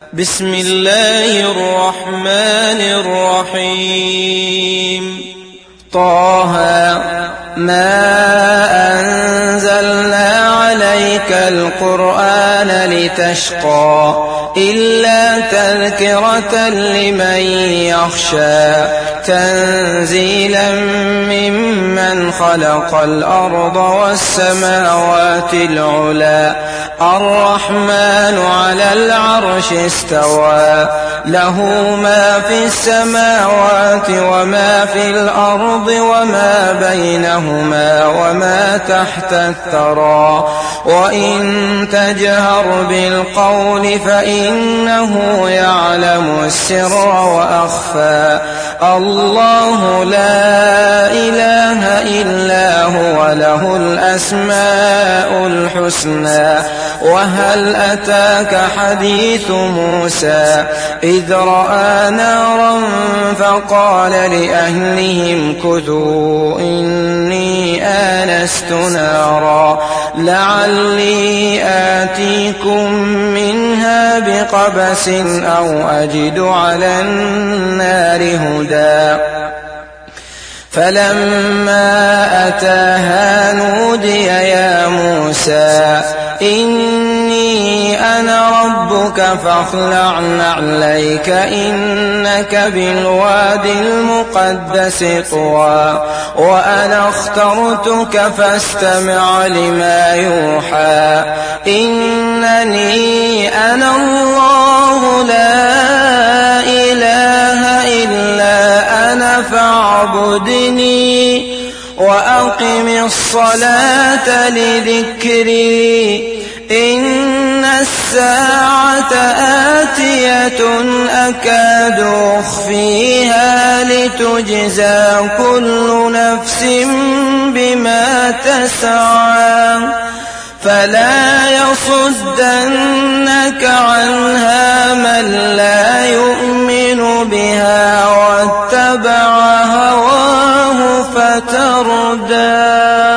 بسم الله الرحمن الرحيم طه ما أنزلنا عليك القرآن لتشقى إلا تذكرة لمن يخشى تنزيلا ممن خلق الأرض والسماوات العلى الرحمن على العرش استوى له ما في السماوات وما في الأرض وما بينهما وما تحت الثرى وإن تجهر بالقول فإنه يعلم السر وأخفى الله لا إله إلا هو له الأسماء الحسنى وهل أتاك حديث موسى إذ رأى نارا فقال لأهلهم كثوا إني آنست نارا لعلي آتيكم منها بقبس أو أجد على النار هدى فلما أتاها نودي يا موسى إني أنا ربك فاخلع نعليك إنك بالواد المقدس طوى وأنا اخترتك فاستمع لما يوحى إنني أنا الله لا إله إلا أنا فاعبدني وأقم الصلاة لذكري إن الساعة آتية أكاد أخفيها لتجزى كل نفس بما تسعى فلا يصدنك عنها من لا يؤمن بها واتبع هواه فتردى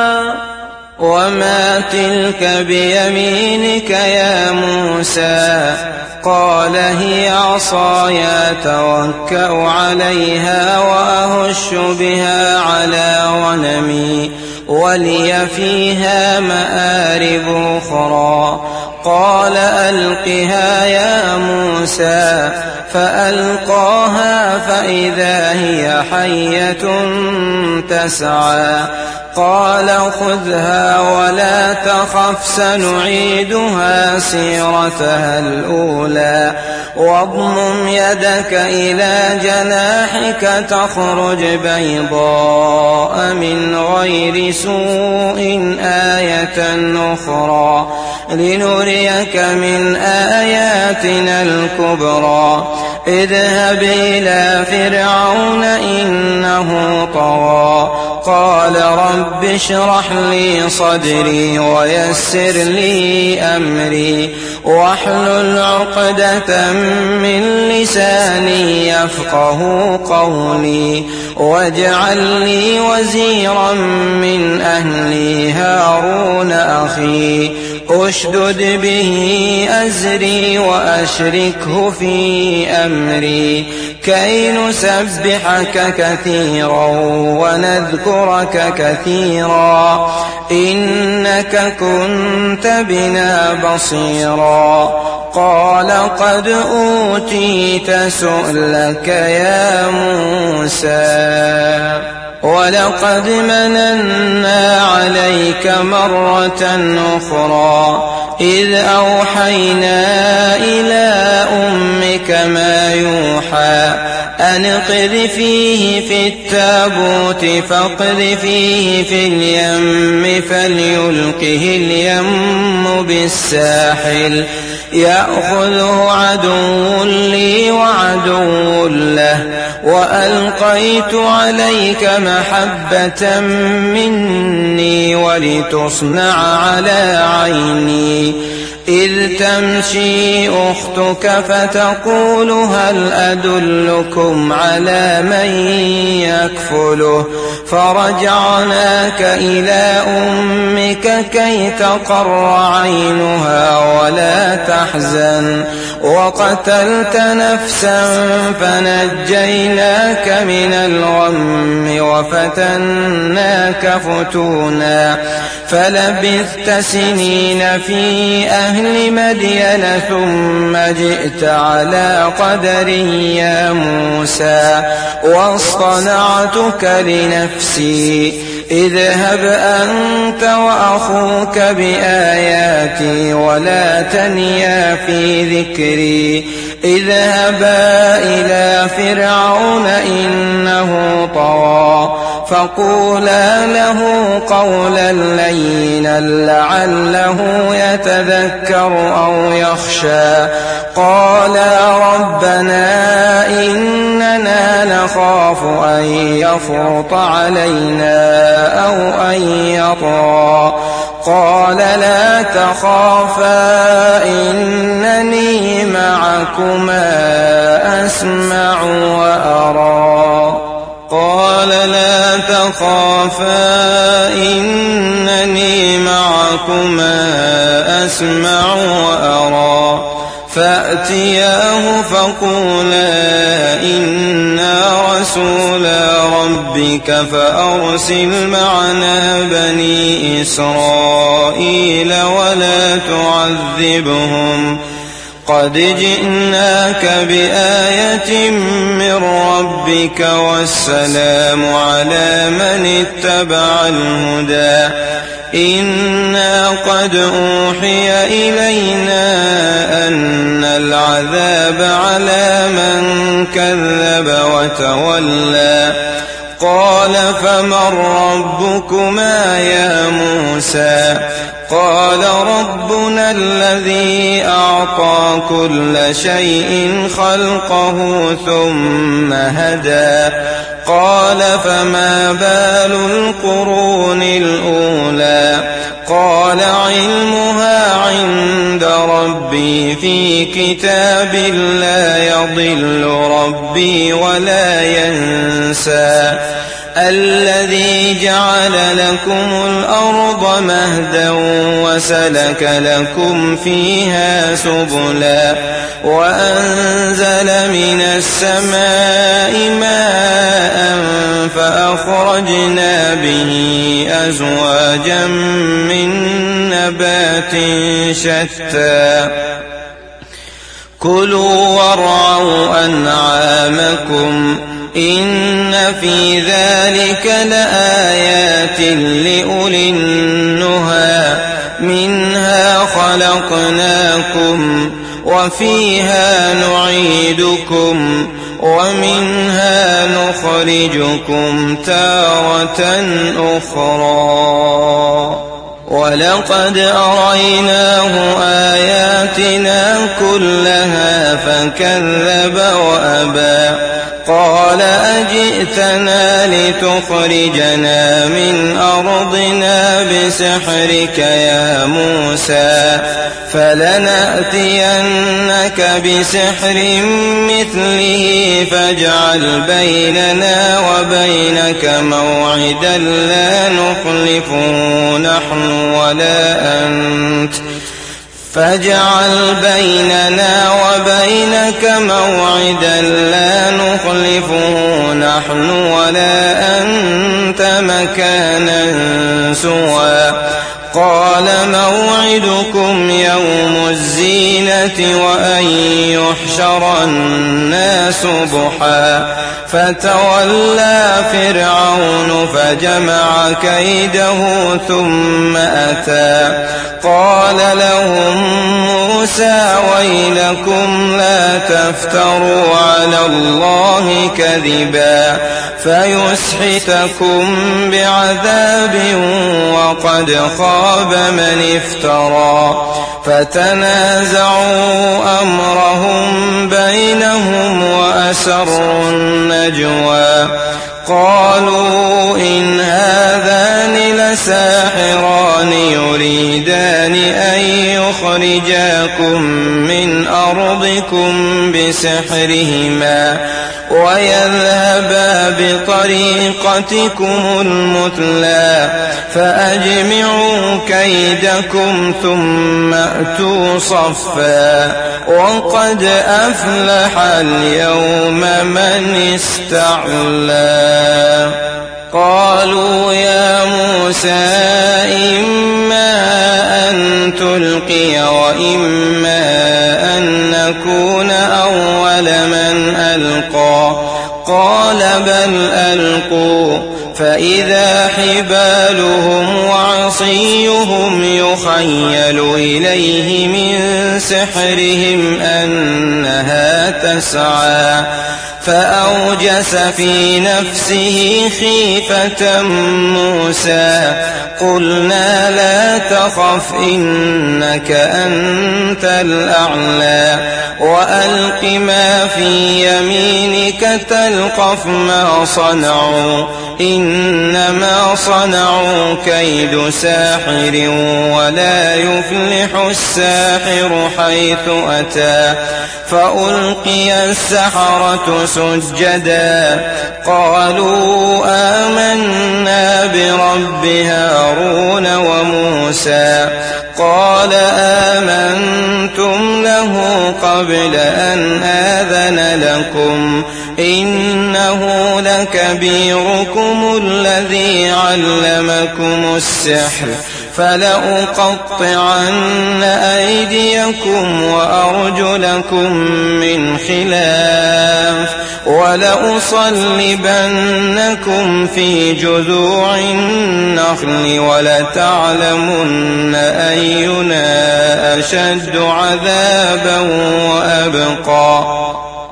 وما تلك بيمينك يا موسى قال هي عصاي أتوكأ عليها وأهش بها على غنمي ولي فيها مآرب أخرى قال ألقها يا موسى فألقاها فإذا هي حية تسعى قال خذها ولا تخف سنعيدها سيرتها الأولى واضمم يدك إلى جناحك تخرج بيضاء من غير سوء آية أخرى لنريك من آياتنا الكبرى اذهب إلى فرعون إنه طغى قال رب اشرح لي صدري ويسر لي أمري واحلل عقدة من لساني يفقه قولي واجعل لي وزيرا من أهلي هارون أخي أشدد به أزري وأشركه في أمري كي نسبحك كثيرا ونذكرك كثيرا إنك كنت بنا بصيرا قال قد أوتيت سؤلك يا موسى ولقد مننا عليك مرة أخرى إذ أوحينا إلى أمك ما يوحى أن اقذفيه في التابوت فاقذفيه في اليم فليلقه اليم بالساحل يأخذه عدو لي وعدو له وألقيت عليك محبة مني ولتصنع على عيني إذ تمشي أختك فتقول هل أدلكم على من يكفله فرجعناك إلى أمك كي تقر عينها ولا تحزن وقتلت نفسا فنجيناك من الغم وفتناك فتونا فلبثت سنين في أهل مدين ثم جئت على قدري يا موسى واصطنعتك لنفسي اذهب أنت وأخوك بآياتي ولا تنيا في ذكري اذهبا إلى فرعون إنه طغى فقولا له قولا لينا لعله يتذكر أو يخشى قالا ربنا إننا نخاف أن يفرط علينا أو أن يطغى قال لا تخافا إنني معكما أسمع وأرى قال لا تخافا إنني معكما أسمع وأرى فأتياه فقولا إنا رسولا ربك فأرسل معنا بني إسرائيل ولا تعذبهم قد جئناك بآية من ربك والسلام على من اتبع الهدى إنا قد أوحي إلينا أن العذاب على من كذب وتولى قال فمن ربكما يا موسى قال ربنا الذي أعطى كل شيء خلقه ثم هدى قال فما بال القرون الأولى قال علمها عند ربي في كتاب لا يضل ربي ولا ينسى الذي جعل لكم الأرض مهدا وسلك لكم فيها سبلا وأنزل من السماء ماء فأخرجنا به أزواجا من نبات شتى كلوا وارعوا أنعامكم إن في ذلك لآيات لأولي النهى منها خلقناكم وفيها نعيدكم ومنها نخرجكم تارة أخرى ولقد أريناه آياتنا كلها فكذب وأبى قال أجئتنا لتخرجنا من أرضنا بسحرك يا موسى فلنأتينك بسحر مثله فاجعل بيننا وبينك موعدا لا نخلفه نحن ولا أنت فاجعل بيننا وبينك موعدا لا نخلفه نحن ولا أنت مكانا سوى قال موعدكم يوم الزينة وأن يحشر الناس ضحى فتولى فرعون فجمع كيده ثم أتى قال لهم موسى ويلكم لا تفتروا على الله كذبا فيسحتكم بعذاب وقد خاب من افترى فتنازعوا أمرهم بينهم وأسروا النجوى قالوا إن هذان لساحران يريدان أن يخرجاكم من أرضكم ربكم بسحرهما ويذهبا بطريقتكم المثلى فأجمعوا كيدكم ثم أتوا صفا وقد أفلح اليوم من استعلى. قالوا يا موسى إما أن تلقي وإما أن نكون أول من ألقى قال بل ألقوا فإذا حبالهم وعصيهم يخيل إليه من سحرهم أنها تسعى فأوجس في نفسه خيفة موسى قلنا لا تخف إنك أنت الأعلى وألق ما في يمينك تلقف ما صنعوا إنما صنعوا كيد ساحر ولا يفلح الساحر حيث أتى فألقي السحرة سجدا قالوا آمنا برب هارون وموسى قال آمنتم له قبل أن آذن لكم إنه لكبيركم الذي علمكم السحر فلأقطعن أيديكم وأرجلكم من خلاف ولأصلبنكم في جذوع النخل ولتعلمن أينا أشد عذابا وأبقى.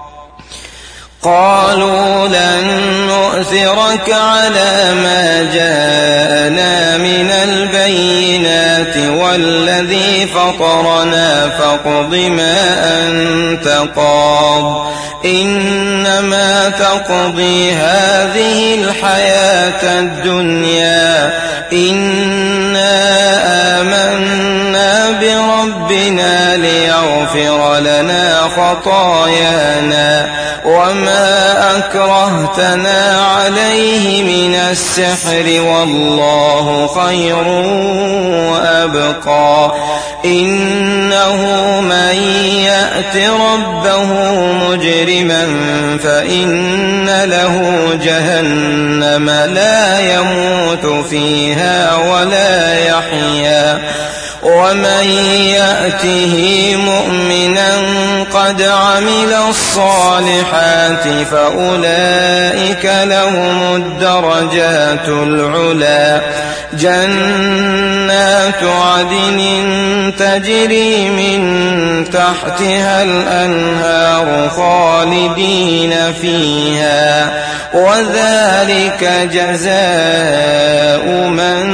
قالوا لن نؤثرك على ما جاءنا من البينات والذي فطرنا فاقض ما أنت قاض إنما تقضي هذه الحياة الدنيا إنا آمنا بربنا ليغفر لنا خطايانا وما أكرهتنا عليه من السحر والله خير وأبقى. إنه من يأت ربه مجرما فإن له جهنم لا يموت فيها ولا يحيا ومن يأته مؤمنا قد عمل الصالحات فأولئك لهم الدرجات العلى جنات عدن تجري من تحتها الأنهار خالدين فيها وذلك جزاء من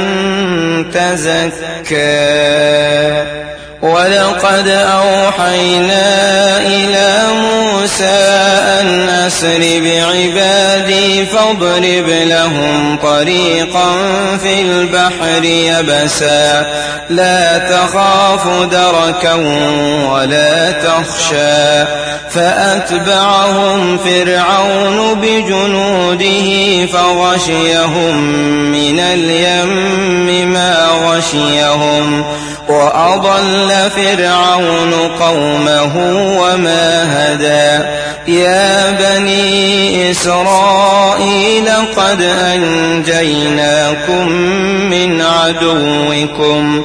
تزكى. ولقد أوحينا إلى موسى أن أسر بعبادي فاضرب لهم طريقا في البحر يبسا لا تخاف دركا ولا تخشى فأتبعهم فرعون بجنوده فغشيهم من اليم ما غشيهم وأضل فرعون قومه وما هدى. يا بني إسرائيل قد أنجيناكم من عدوكم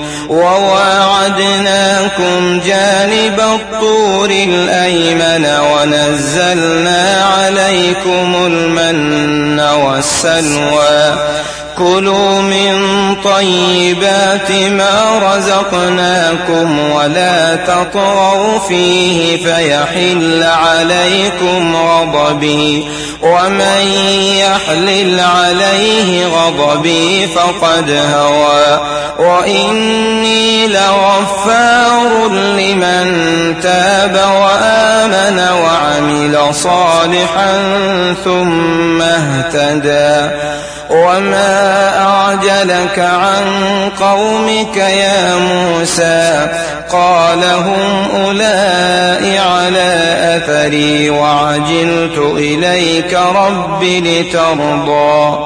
وواعدناكم جانب الطور الأيمن ونزلنا عليكم المن والسلوى كلوا من طيبات ما رزقناكم ولا تطغوا فيه فيحل عليكم غضبي ومن يحلل عليه غضبي فقد هوى وإني لغفار لمن تاب وآمن وعمل صالحا ثم اهتدى. وما أعجلك عن قومك يا موسى قال هم أولئك على أثري وعجلت إليك رب لترضى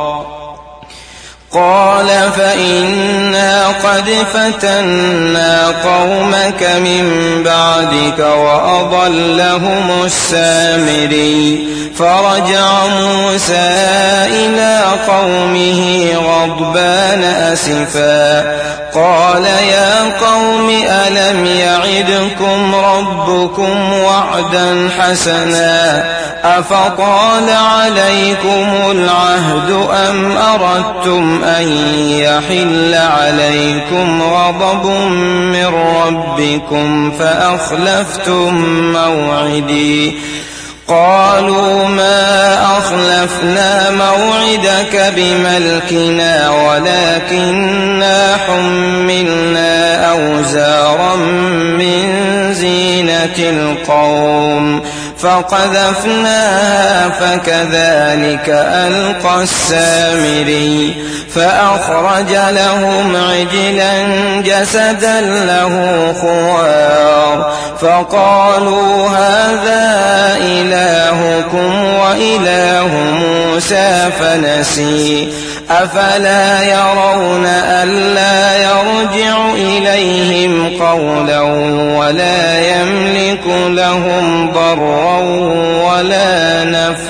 قال فإنا قد فتنا قومك من بعدك وأضلهم السامري فرجع موسى إلى قومه غضبان أسفا قال يا قوم ألم يعدكم ربكم وعدا حسنا أفطال عليكم العهد أم أردتم أن يحل عليكم غضب من ربكم فأخلفتم موعدي قالوا ما أخلفنا موعدك بملكنا ولكننا حملنا أوزارا من زينة القوم فقذفناها فكذلك ألقى السامري فأخرج لهم عجلا جسدا له خوار فقالوا هذا إلهكم وإله موسى فنسي أفلا يرون ألا يرجع إليهم قولا ولا يملك لهم ضرا ولا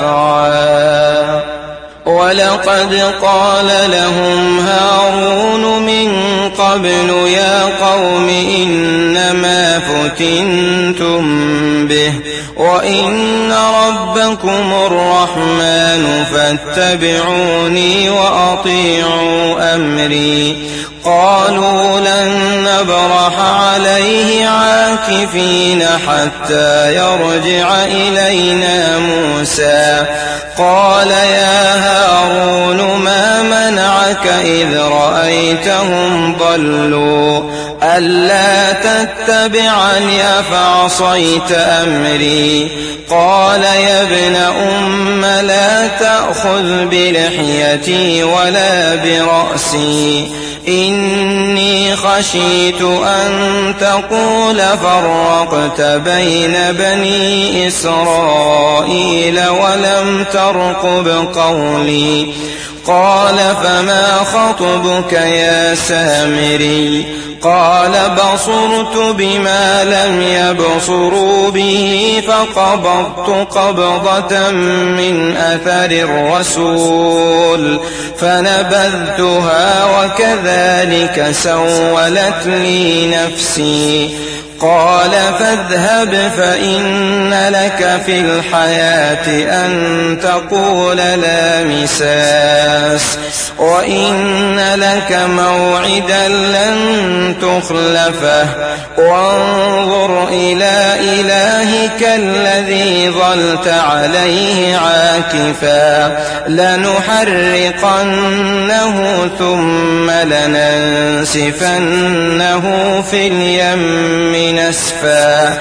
نفعا ولقد قال لهم هارون من قبل يا قوم إنما فتنتم به وإن ربكم الرحمن فاتبعوني وأطيعوا أمري قالوا لن نبرح عليه عاكفين حتى يرجع إلينا موسى قال يا هارون ما منعك إذ رأيتهم ضلوا ألا تتبعني أفعصيت أمري قال يا ابن أم لا تأخذ بلحيتي ولا برأسي إني خشيت أن تقول فرقت بين بني إسرائيل ولم ترقب قولي قال فما خطبك يا سامري قال بصرت بما لم يبصروا به فقبضت قبضة من أثر الرسول فنبذتها وكذلك سولت لي نفسي قال فاذهب فإن لك في الحياة أن تقول لا مساس وإن لك موعدا لن تخلفه وانظر إلى إلهك الذي ظلت عليه عاكفا لنحرقنه ثم لننسفنه في اليم نسفا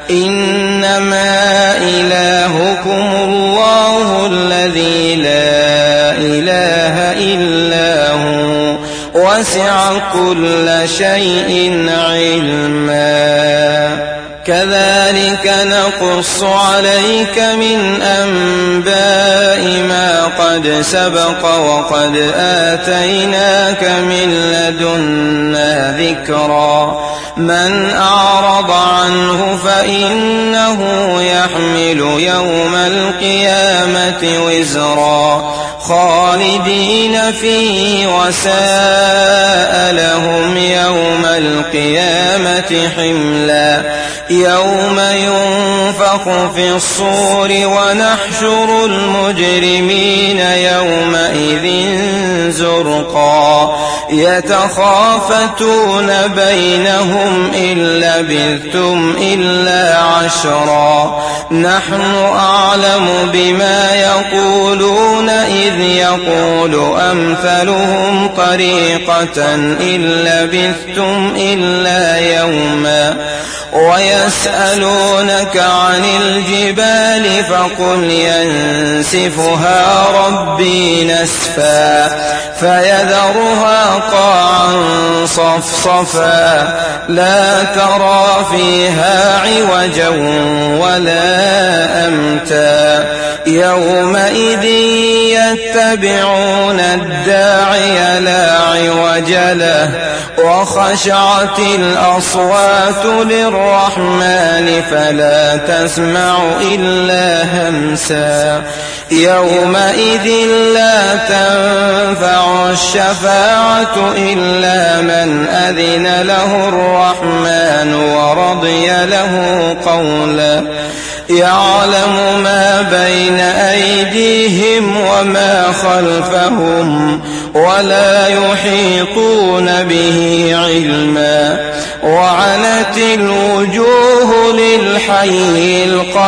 إنما إلهكم الله الذي لا إله إلا هو وسع كل شيء علما كذلك نقص عليك من أنباء ما قد سبق وقد آتيناك من لدنا ذكرا من أعرض عنه فإنه يحمل يوم القيامة وزرا خالدين فيه وساء لهم يوم القيامة حملا يوم ينفخ في الصور ونحشر المجرمين يومئذ زرقا يتخافتون بينهم إن لبثتم إلا عشرا نحن أعلم بما يقولون إذ يقول أمثلهم طريقة إن لبثتم إلا يوما ويسألونك عن الجبال فقل ينسفها ربي نسفا فيذرها قاعا صفصفا لا ترى فيها عوجا ولا أمتا يومئذ يتبعون الداعي لا عوج له وخشعت الأصوات للرحمن فلا تسمع إلا همسا يومئذ لا تنفع الشفاعة إلا من أذن له الرحمن ورضي له قولا يعلم ما بين أيديهم وما خلفهم ولا يحيطون به علما وعنت الوجوه للحي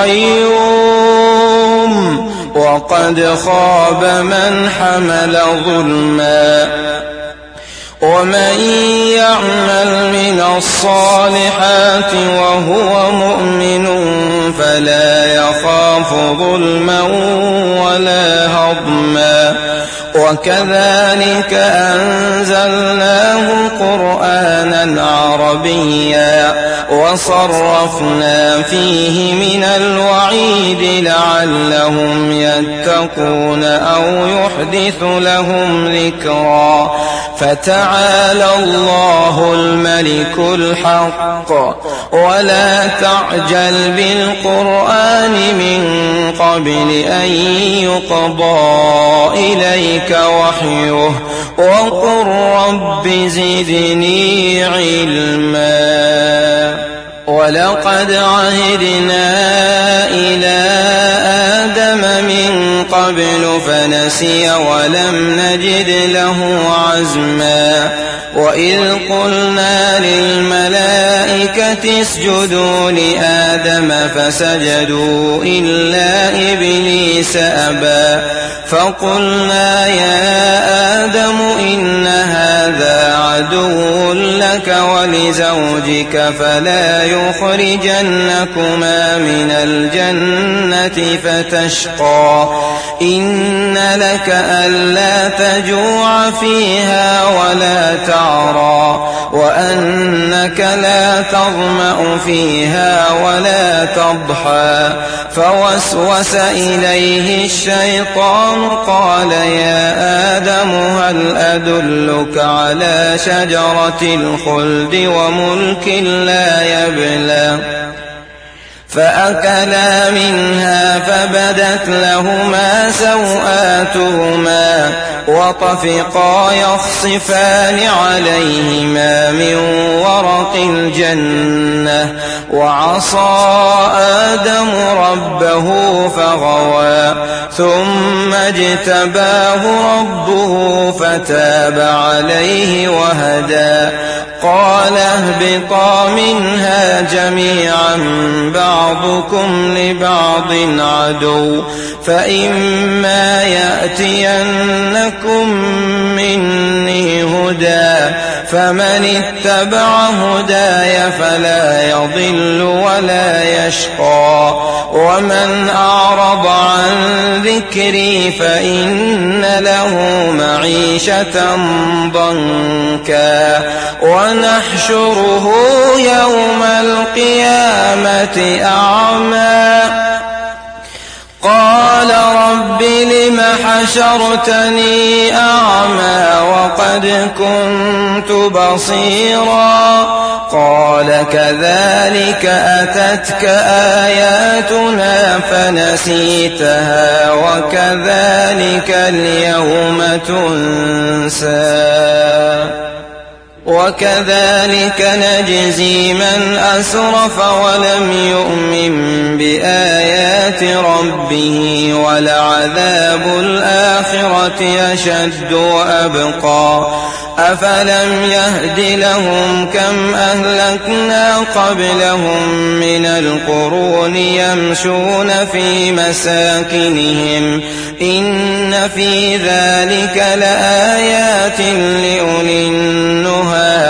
القيوم وقد خاب من حمل ظلما ومن يعمل من الصالحات وهو مؤمن فلا يخاف ظلما ولا هضما وكذلك أنزلناه قرآنا عربيا وصرفنا فيه من الوعيد لعلهم يتقون أو يحدث لهم ذكرا فتعالى الله الملك الحق ولا تعجل بالقرآن من قبل أن يقضى إليك وحيه وقل رب زدني علما ولقد عهدنا إلى آدم من قبل فنسي ولم نجد له عزما وإذ قلنا للملائكة اسجدوا لآدم فسجدوا إلا إبليس أبى فقلنا يا آدم إن هذا عدو لك ولزوجك فلا يخرجنكما من الجنة فتشقى إن لك ألا تجوع فيها ولا تعرى وأنك لا تظمأ فيها ولا تضحى فوسوس إليه الشيطان قال يا آدم هل أدلك على شجرة الخلد وملك لا يبلى فأكلا منها فبدت لهما سوآتهما وطفقا يخصفان عليهما من ورق الجنة وعصى آدم ربه فغوى ثم اجتباه ربه فتاب عليه وهدى قال اهبطا منها جميعا بعضكم لبعض عدو فإما يأتينكم مني هدى فمن اتبع هداي فلا يضل ولا يشقى ومن أعرض عن ذكري فإن له معيشة ضنكا ونحشره يوم القيامة أعمى قال رب لم حشرتني أعمى وقد كنت بصيرا قال كذلك أتتك آياتنا فنسيتها وكذلك اليوم تنسى وكذلك نجزي من أسرف ولم يؤمن بآيات ربه ولعذاب الآخرة أشد وأبقى أفلم يهد لهم كم أهلكنا قبلهم من القرون يمشون في مساكنهم إن في ذلك لآيات لأولي النهى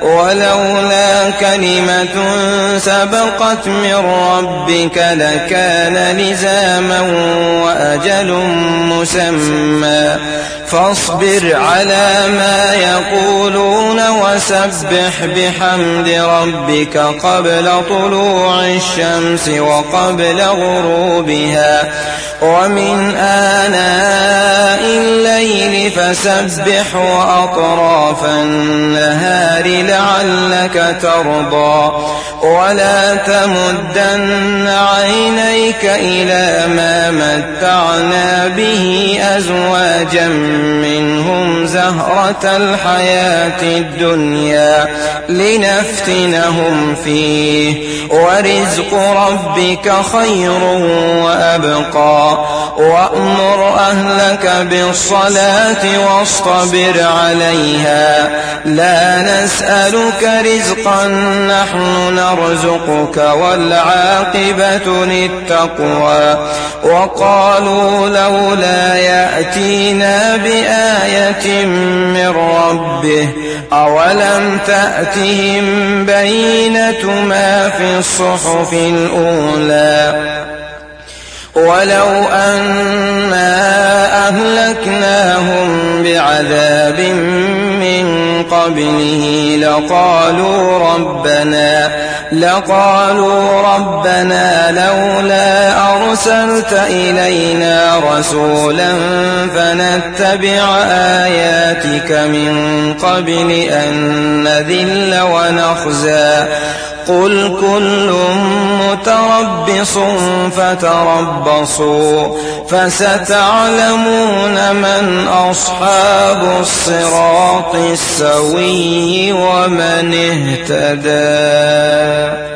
ولولا كلمة سبقت من ربك لكان لزاما وأجل مسمى فاصبر على ما يقولون وسبح بحمد ربك قبل طلوع الشمس وقبل غروبها ومن آناء الليل فسبح وأطراف النهار لعلك ترضى ولا تمدن عينيك إلى ما متعنا به أزواجا منهم زهرة الحياة الدنيا لنفتنهم فيه ورزق ربك خير وأبقى وأمر أهلك بالصلاة واصطبر عليها لا نسألك رزقا نحن نرزقك والعاقبة للتقوى وقالوا لولا يأتينا بآية من ربه أولم تأتهم بينة ما في الصحف الأولى ولو أنا أهلكناهم بعذاب من قبله لقالوا ربنا لولا أرسلت إلينا رسولا فنتبع آياتك من قبل أن نذل ونخزى قل كل متربص فتربصوا فستعلمون من أصحاب الصراط السوي ومن اهتدى.